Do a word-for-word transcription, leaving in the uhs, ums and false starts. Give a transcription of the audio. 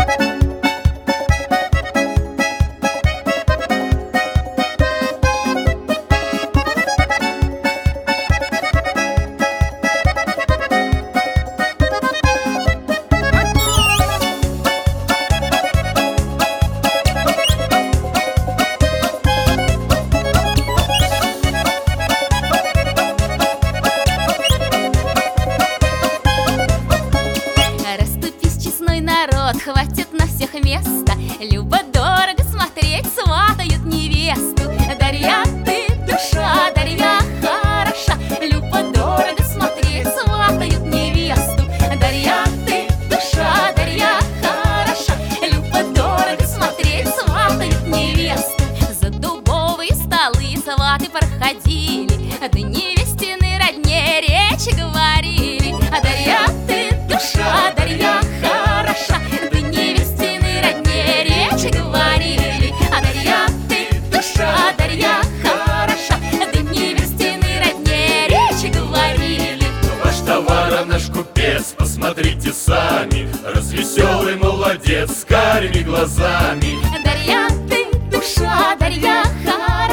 Хватит на всех места, любо-дорого смотреть, сватают невесту. Дарья, ты душа, Дарья хороша, любо-дорого смотреть, сватают невесту. Дарья, ты душа, Дарья хороша, любо-дорого смотреть, сватают невесту. За дубовые столы сваты проходили, да невестины родне речи говорили. А Дарья, ты душа, Дарья хороша, да невестины родне речи говорили. А Дарья, ты душа, Дарья хороша, да невестины родне речи говорили. Ваш товар, наш купец, посмотрите сами, развеселый молодец с карими глазами. Дарья, ты душа, Дарья хороша,